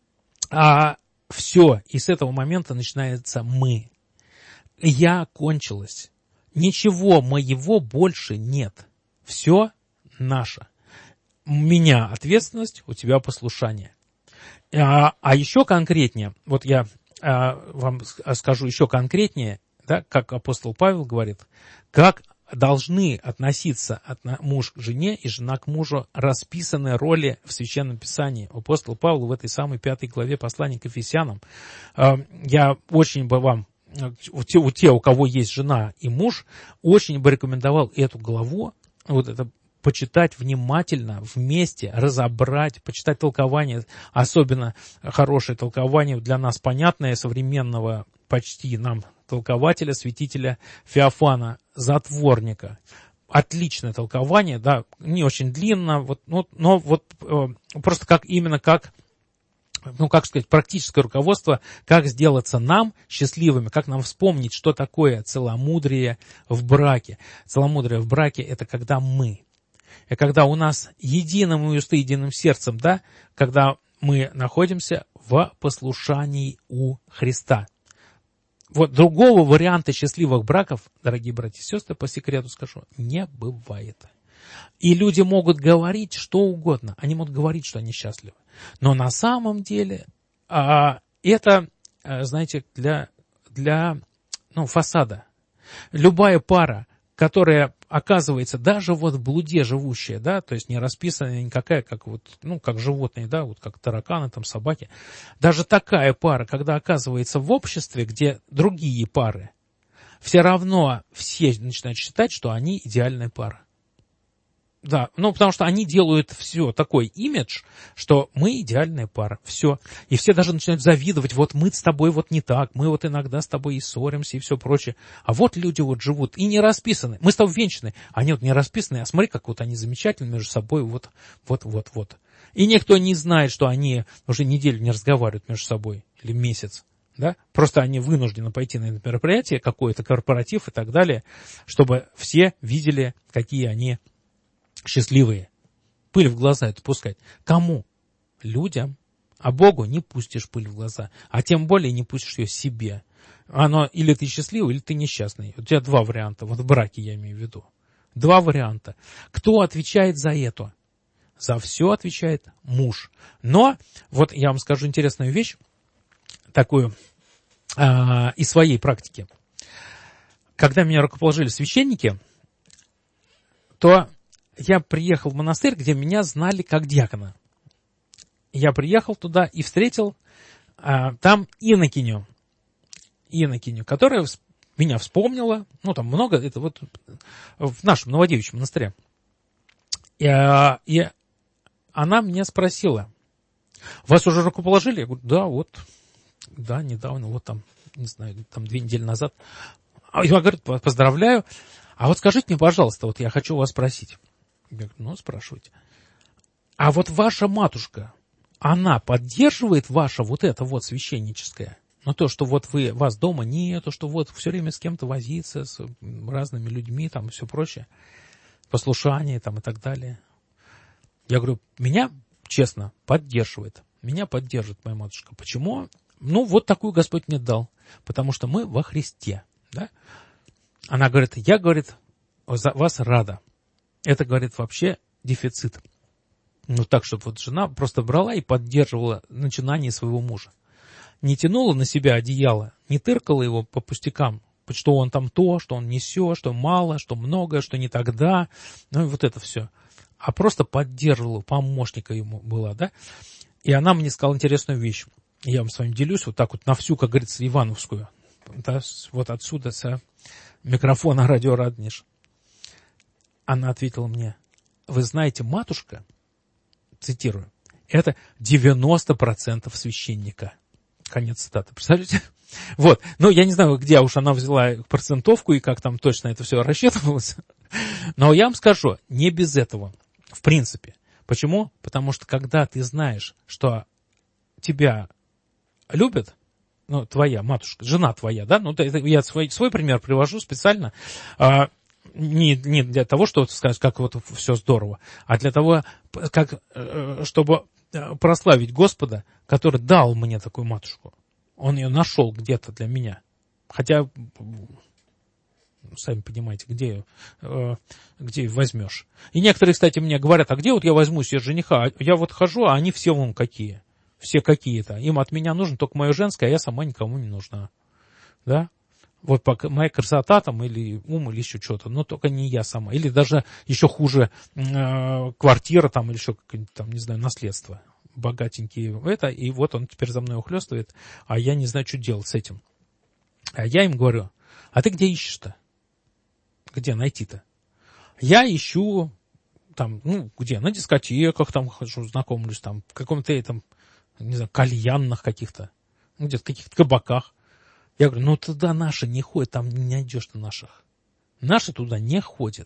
все, и с этого момента начинается «мы». Я кончилась. Ничего моего больше нет. Все наше. У меня ответственность, у тебя послушание. А еще конкретнее, вот я вам скажу еще конкретнее, да, как апостол Павел говорит, как должны относиться муж к жене и жена к мужу, расписанные роли в Священном Писании. Апостол Павел в этой самой 5 главе послания к Ефесянам. Я очень бы вам, у кого есть жена и муж, очень бы рекомендовал эту главу, вот это почитать внимательно, вместе, разобрать, почитать толкование, особенно хорошее толкование для нас понятное, современного почти нам толкователя, святителя Феофана Затворника. Отличное толкование, да, не очень длинно, но просто как практическое руководство, как сделаться нам счастливыми, как нам вспомнить, что такое целомудрие в браке. Целомудрие в браке – это когда мы. И когда у нас единым уста, единым сердцем, да, когда мы находимся в послушании у Христа. Вот другого варианта счастливых браков, дорогие братья и сестры, по секрету скажу, не бывает. И люди могут говорить что угодно, они могут говорить, что они счастливы. Но на самом деле это, знаете, для фасада. Любая пара, которая оказывается даже вот в блуде живущая, да, то есть не расписанная никакая, как животные, да, вот как тараканы, там, собаки. Даже такая пара, когда оказывается в обществе, где другие пары, все равно все начинают считать, что они идеальная пара. Да, ну, потому что они делают все, такой имидж, что мы идеальная пара, все. И все даже начинают завидовать, вот мы с тобой вот не так, мы вот иногда с тобой и ссоримся, и все прочее. А вот люди вот живут и не расписаны. Мы с тобой венчаны, они вот не расписаны, а смотри, как вот они замечательны между собой, вот. И никто не знает, что они уже неделю не разговаривают между собой, или месяц. Да? Просто они вынуждены пойти на это мероприятие, какой-то корпоратив и так далее, чтобы все видели, какие они счастливые. Пыль в глаза это пускать. Кому? Людям. А Богу не пустишь пыль в глаза. А тем более не пустишь ее себе. Оно или ты счастливый, или ты несчастный. У тебя два варианта. Вот в браке я имею в виду. Два варианта. Кто отвечает за это? За все отвечает муж. Но, вот я вам скажу интересную вещь, такую из своей практики. Когда меня рукоположили священники, то я приехал в монастырь, где меня знали как диакона. Я приехал туда и встретил там инокиню, которая меня вспомнила. Ну, там много, это вот в нашем Новодевичьем монастыре. И она меня спросила: вас уже рукоположили? Я говорю, да, недавно, вот там, не знаю, там 2 недели назад. Я говорю, поздравляю. А вот скажите мне, пожалуйста, вот я хочу вас спросить. Я говорю, спрашивайте. А вот ваша матушка, она поддерживает ваше вот это вот священническое? Ну, то, что вот вас дома нету, что вот все время с кем-то возиться, с разными людьми, там, и все прочее, послушание, там, и так далее. Я говорю, меня, честно, поддерживает. Меня поддержит моя матушка. Почему? Ну, вот такую Господь мне дал. Потому что мы во Христе. Да? Она говорит, я, говорит, за вас рада. Это, говорит, вообще дефицит. Ну, так, чтобы вот жена просто брала и поддерживала начинание своего мужа. Не тянула на себя одеяло, не тыркала его по пустякам, что он там то, что он несет, что мало, что много, что не тогда. Ну, и вот это все. А просто поддерживала, помощника ему была, да. И она мне сказала интересную вещь. Я вам с вами делюсь вот так вот на всю, как говорится, Ивановскую. Да, вот отсюда, с микрофона радио Радонеж. Она ответила мне, вы знаете, матушка, цитирую, это 90% священника. Конец цитаты. Представляете? Вот. Ну, я не знаю, где уж она взяла процентовку и как там точно это все рассчитывалось. Но я вам скажу, не без этого. В принципе. Почему? Потому что когда ты знаешь, что тебя любят, ну, твоя матушка, жена твоя, да, ну, я свой пример привожу специально, не для того, чтобы сказать, как вот все здорово, а для того, чтобы прославить Господа, который дал мне такую матушку. Он ее нашел где-то для меня. Хотя, сами понимаете, где ее возьмешь. И некоторые, кстати, мне говорят, а где вот я возьму себе жениха? Я вот хожу, а они все вон какие. Все какие-то. Им от меня нужно только мое женское, а я сама никому не нужна. Да? Вот моя красота там, или ум, или еще что-то, но только не я сама. Или даже еще хуже, квартира там, или еще какое-нибудь там, не знаю, наследство. Богатенькие это, и вот он теперь за мной ухлёстывает, а я не знаю, что делать с этим. А я им говорю, а ты где ищешь-то? Где найти-то? Я ищу там, ну, где? На дискотеках там хожу, знакомлюсь, там, в каком-то там, не знаю, кальянных каких-то, где-то в каких-то кабаках. Я говорю, ну туда наши не ходят, там не найдешь ты наших. Наши туда не ходят.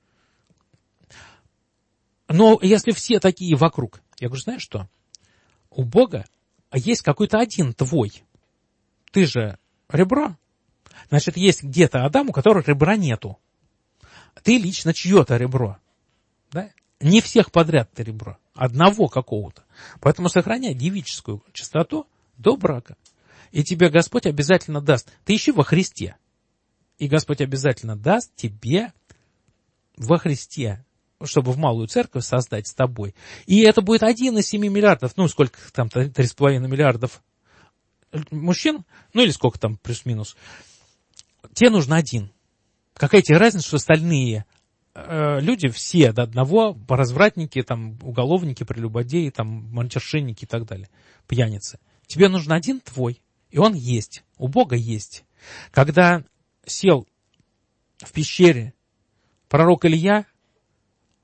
Но если все такие вокруг, я говорю, знаешь что? У Бога есть какой-то один твой. Ты же ребро. Значит, есть где-то Адам, у которого ребра нету. Ты лично чье-то ребро. Да? Не всех подряд ты ребро. Одного какого-то. Поэтому сохраняй девическую чистоту до брака. И тебе Господь обязательно даст. Ты ищи во Христе. И Господь обязательно даст тебе во Христе, чтобы в малую церковь создать с тобой. И это будет 1 из 7 миллиардов, ну, сколько там, 3,5 миллиардов мужчин, ну, или сколько там, плюс-минус. Тебе нужен один. Какая тебе разница, что остальные люди все до одного, развратники, там, уголовники, прелюбодеи, там, мальчишенники и так далее, пьяницы. Тебе нужен один твой, и он есть, у Бога есть. Когда сел в пещере пророк Илья,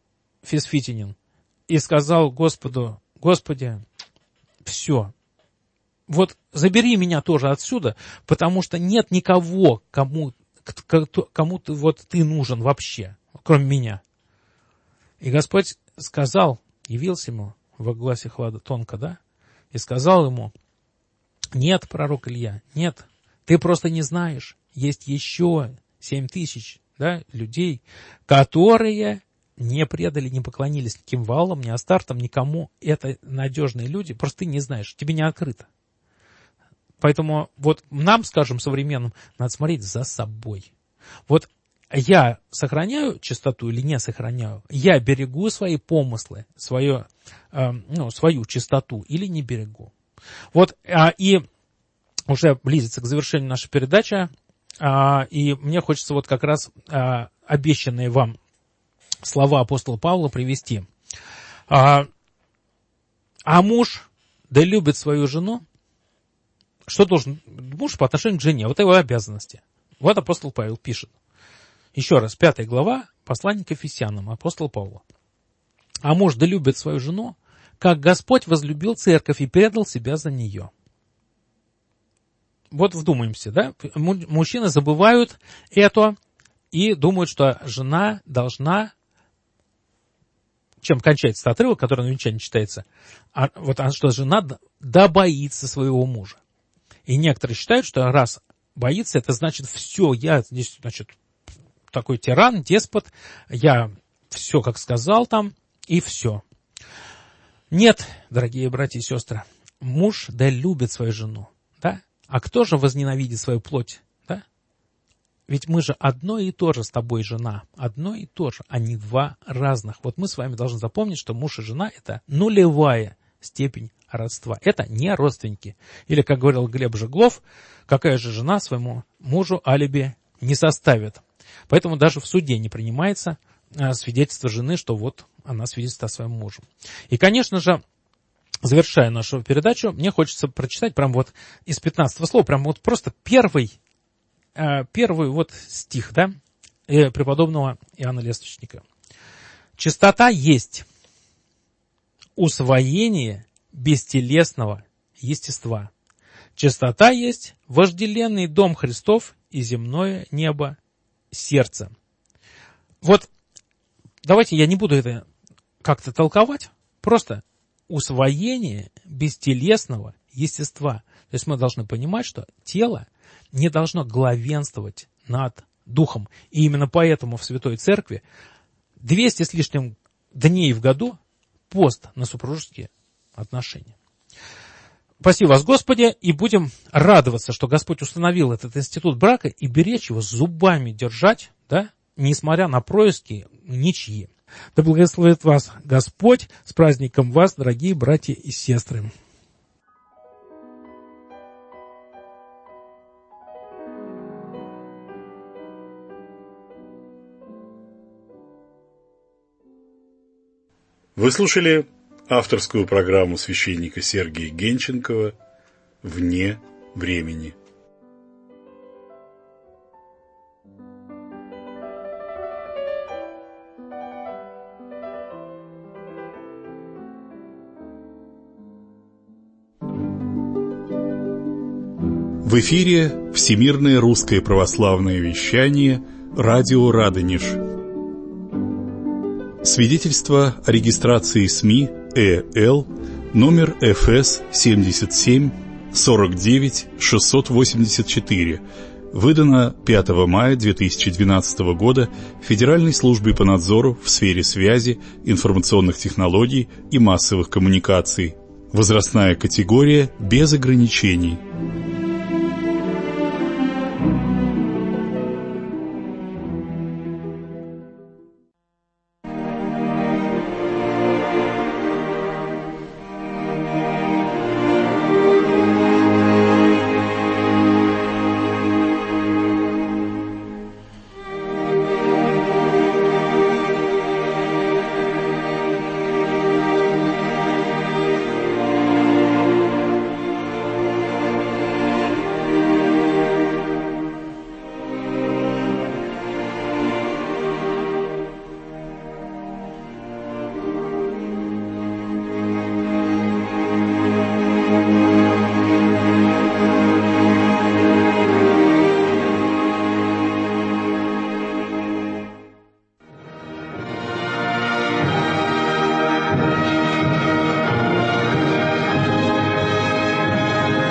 Фисфитинин, и сказал Господу: Господи, все, вот забери меня тоже отсюда, потому что нет никого, кому ты, вот ты нужен вообще, кроме меня. И Господь сказал, явился ему во гласе хлада тонко, да, и сказал ему: нет, пророк Илья, нет, ты просто не знаешь, есть еще 7000, да, людей, которые не предали, не поклонились никаким Ваалам, ни Астартам, никому. Это надежные люди, просто ты не знаешь, тебе не открыто. Поэтому вот нам, скажем, современным, надо смотреть за собой. Вот я сохраняю чистоту или не сохраняю? Я берегу свои помыслы, свою чистоту или не берегу? Вот, и уже близится к завершению наша передача, и мне хочется вот как раз обещанные вам слова апостола Павла привести. А муж, да любит свою жену. Что должен муж по отношению к жене? Вот его обязанности. Вот апостол Павел пишет. Еще раз, 5 глава, послание к Ефесянам, апостол Павла. А муж да любит свою жену, как Господь возлюбил церковь и предал себя за нее. Вот вдумаемся, да? Мужчины забывают это и думают, что жена должна... Чем кончается отрывок, который на венчании читается? Что жена да боится своего мужа. И некоторые считают, что раз боится, это значит все, я здесь, значит, такой тиран, деспот, я все как сказал там, и все. Нет, дорогие братья и сестры, муж да любит свою жену, да? А кто же возненавидит свою плоть, да? Ведь мы же одно и то же с тобой, жена, одно и то же, а не два разных. Вот мы с вами должны запомнить, что муж и жена – это нулевая степень родства. Это не родственники. Или, как говорил Глеб Жеглов, какая же жена своему мужу алиби не составит. Поэтому даже в суде не принимается свидетельство жены, что вот она свидетельствует о своем муже. И, конечно же, завершая нашу передачу, мне хочется прочитать прям вот из 15 слова, прям вот просто первый вот стих, да, преподобного Иоанна Лествичника. «Чистота есть усвоение бестелесного естества. Чистота есть вожделенный дом Христов и земное небо сердца». Вот давайте я не буду это как-то толковать, просто усвоение бестелесного естества. То есть мы должны понимать, что тело не должно главенствовать над духом. И именно поэтому в Святой Церкви 200 с лишним дней в году пост на супружеские отношения. Спаси вас, Господи, и будем радоваться, что Господь установил этот институт брака и беречь его, зубами держать, да, несмотря на происки ничьи. Да благословит вас Господь, с праздником вас, дорогие братья и сестры. Вы слушали авторскую программу священника Сергия Генченкова «Вне времени». В эфире Всемирное русское православное вещание «Радио Радонеж». Свидетельство о регистрации СМИ ЭЛ номер ФС 77 49 684, выдано 5 мая 2012 года Федеральной службой по надзору в сфере связи, информационных технологий и массовых коммуникаций. Возрастная категория без ограничений.